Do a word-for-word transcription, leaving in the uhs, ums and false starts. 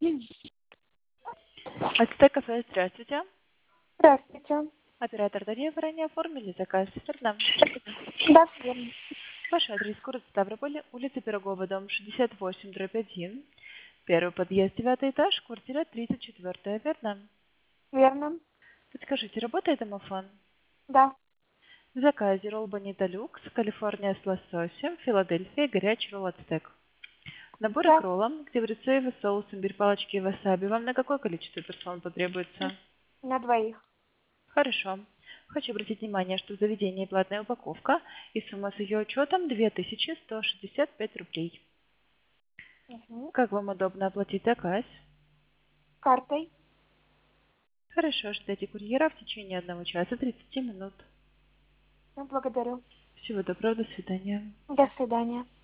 Ацтек кафе, здравствуйте. Здравствуйте. Оператор Дарья, вы ранее оформили заказ, верно? Да, верно. Ваш адрес город Ставрополь, улица Пирогова, дом шестьдесят восемь, дробь один. Первый подъезд, девятый этаж, квартира тридцать четыре, верно? Верно. Подскажите, работает домофон? Да. В заказе ролл Бонита Люкс, Калифорния с лососем, Филадельфия, горячий ролл Ацтек. Наборы к Да. роллам, где в рецепте соус, имбирь, палочки и васаби. Вам на какое количество персон потребуется? На двоих. Хорошо. Хочу обратить внимание, что в заведении платная упаковка и сумма с ее учетом две тысячи сто шестьдесят пять рублей. Угу. Как вам удобно оплатить заказ? Картой. Хорошо, ждите курьера в течение одного часа тридцати минут. Ну, благодарю. Всего доброго, до свидания. До свидания.